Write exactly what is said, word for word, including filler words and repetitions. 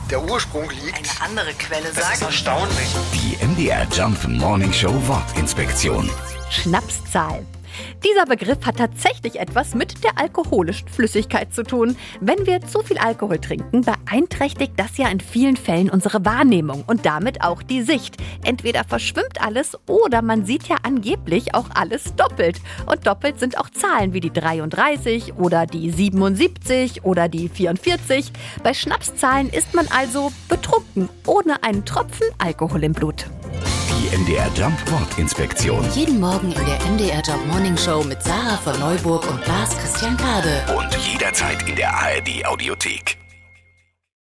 der Ursprung liegt. Eine andere Quelle Das sagt... ist erstaunlich. Die M D R Jump Morning Show Wortinspektion. Schnapszahl. Dieser Begriff hat tatsächlich etwas mit der alkoholischen Flüssigkeit zu tun. Wenn wir zu viel Alkohol trinken, beeinträchtigt das ja in vielen Fällen unsere Wahrnehmung und damit auch die Sicht. Entweder verschwimmt alles oder man sieht ja angeblich auch alles doppelt. Und doppelt sind auch Zahlen wie die dreiunddreißig oder die siebenundsiebzig oder die vierundvierzig. Bei Schnapszahlen ist man also betrunken, ohne einen Tropfen Alkohol im Blut. Die M D R Jump Wortinspektion. Jeden Morgen in der M D R Jump Morning Show mit Sarah von Neuburg und Lars Christian Kade. Und jederzeit in der A R D Audiothek.